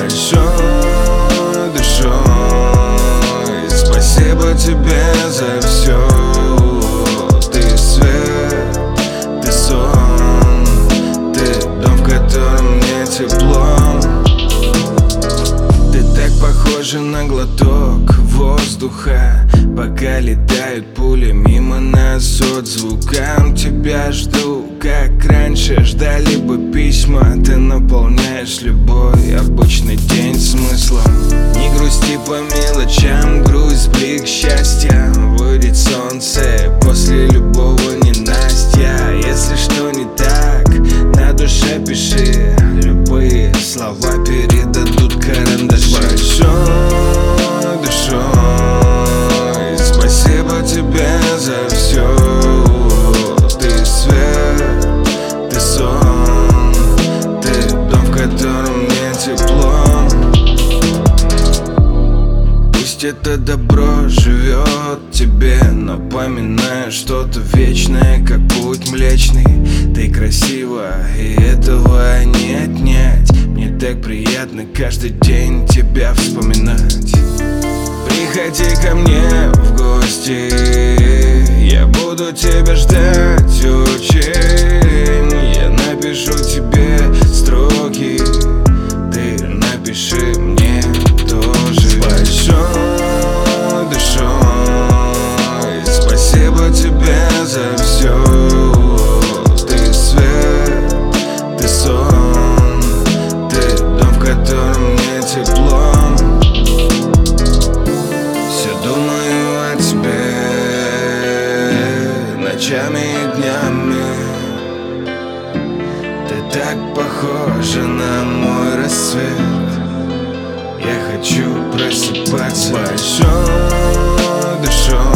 большой душой. Спасибо тебе за все. Ты свет, ты сон, ты дом, в котором мне тепло. Ты так похожа на глоток воздуха, пока летают пули мимо нас отзвуком. Тебя жду, как раньше ждали бы письма. Ты наполняешь любой обычный день смыслом. Не грусти по мелочам, грусть блик счастья. Выйдет солнце после любого ненастья. Если что не так, на душе пиши. Любые слова передадут карандаши. Большой душой, спасибо тебе за все. Ты свет, ты сон, ты дом, в котором мне тепло. Пусть это добро живет тебе, напоминая что-то вечное, как путь млечный. Ты красива, и этого не отнять. Мне так приятно каждый день тебя вспоминать. Приходи ко мне в гости, я буду тебя ждать очень. Я напишу тебе строки, ты напиши мне тоже. Большой душой, спасибо тебе за все. Ты свет, ты сон, ты дом, в котором мне тепло. Думаю о тебе ночами и днями. Ты так похожа на мой рассвет. Я хочу просыпаться большой душой.